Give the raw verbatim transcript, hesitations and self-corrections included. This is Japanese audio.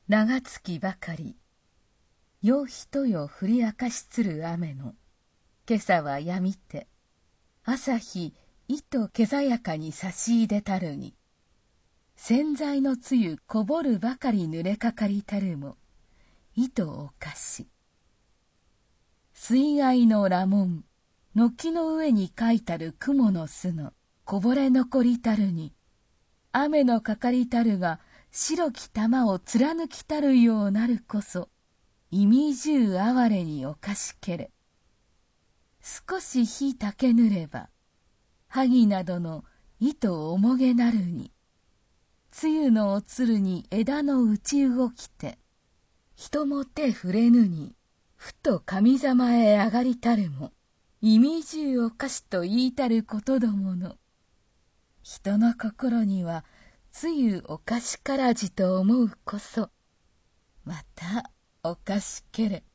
長月ばかり、よ人よ降り明かしつる雨の、今朝はやみて、朝日、糸けざやかに差し入れたるに、洗剤のつゆこぼるばかり濡れかかりたるも、糸おかし。水害の羅文、軒の上に書いたる雲の巣の、こぼれ残りたるに、雨のかかりたるが、白き玉を貫きたるようなるこそ、意味十哀れにおかしけれ。少し火たけぬれば、萩などの糸おもげなるに、露のおつるに枝の内動きて、人も手触れぬに、ふと神様へ上がりたるも、意味十おかしと言いたることどもの。人の心には、つゆおかしからじと思うこそ、またおかしけれ。